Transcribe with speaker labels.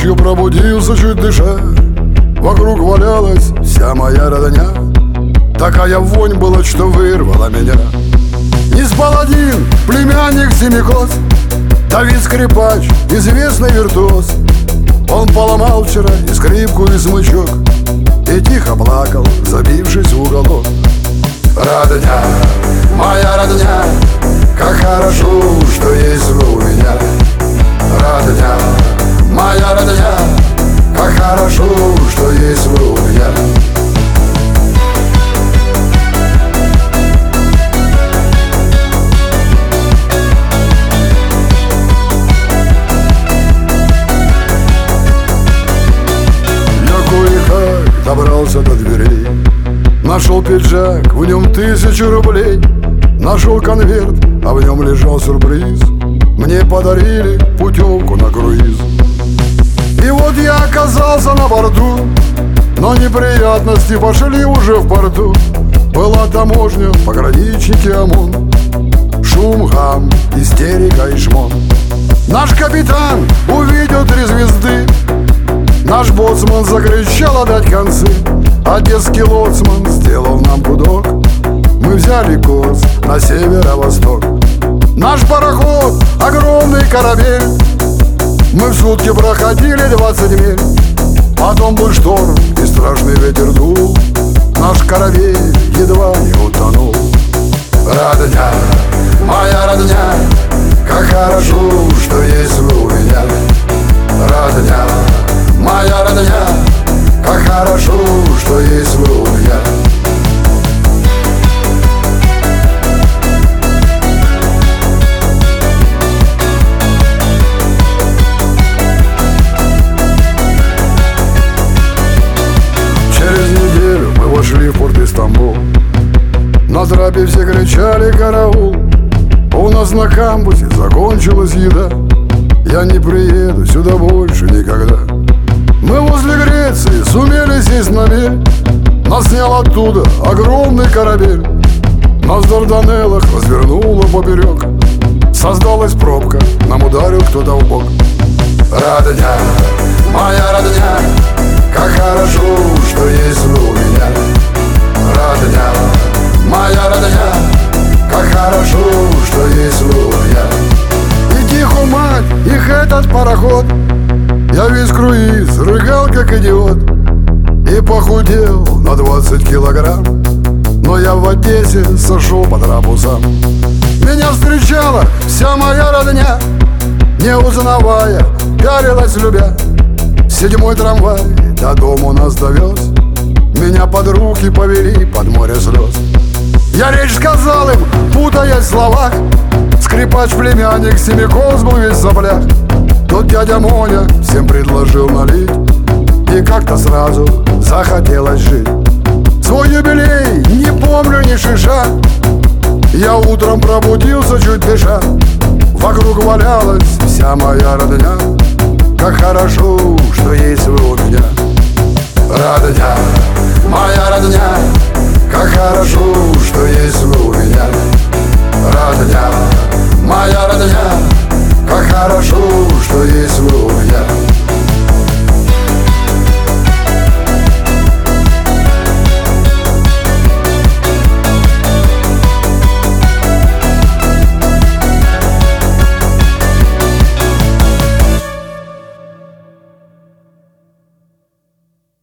Speaker 1: Ночью пробудился, чуть дыша, вокруг валялась вся моя родня. Такая вонь была, что вырвала меня. Не спал один племянник Семикос, Давид Скрипач, известный виртуоз. Он поломал вчера и скрипку, и смычок, и тихо плакал, забившись в уголок. Родня, моя родня, как хорошо, что есть вы у меня. Родня, моя родня, как хорошо, что есть вы у меня. Я кое-как добрался до дверей, нашел пиджак, в нем 1000 рублей. Нашел конверт, а в нем лежал сюрприз. Мне подарили путевку на круиз. И вот я оказался на борту, но неприятности пошли уже в порту. Была таможня, пограничники, ОМОН, шум, гам, истерика и шмон. Наш капитан увидел 3 звезды, наш боцман закричал отдать концы. Одесский лоцман сделал нам гудок, мы взяли курс на северо-восток. Наш пароход — огромный корабель, мы в сутки проходили 20 миль. Потом был шторм и страшный ветер дул, наш корабель едва не утонул. Родня, моя родня, как хорошо, что есть вы у меня. Родня, моя родня, как хорошо, что есть вы у меня. Шли в порт Истамбул. На трапе все кричали караул. У нас на камбузе закончилась еда. Я не приеду сюда больше никогда. Мы возле Греции сумели сесть на мель. Нас снял оттуда огромный корабель. Нас в Дарданеллах развернуло поперек. Создалась пробка, нам ударил кто-то в бок. Родня, моя родня, как хорошо, что есть вы у меня. Родня, моя родня, как хорошо, что есть вы у меня. И тихо, мать, их этот пароход. Я весь круиз рыгал, как идиот, и похудел на 20 килограмм. Но я в Одессе сошел по трапусам. Меня встречала вся моя родня, не узнавая, пялилась любя. 7-й трамвай до дома нас довез, меня под руки повели под море слез. Я речь сказал им, путаясь в словах. Скрипач племянник Семикос был весь в соплях. Тот дядя Моня всем предложил налить, и как-то сразу захотелось жить. Свой юбилей не помню ни шиша. Я утром пробудился, чуть дыша. Вокруг валялась вся моя родня. Как хорошо, что есть вы у меня. Родня, моя родня, как хорошо, что есть вы у меня. Родня, моя родня, как хорошо,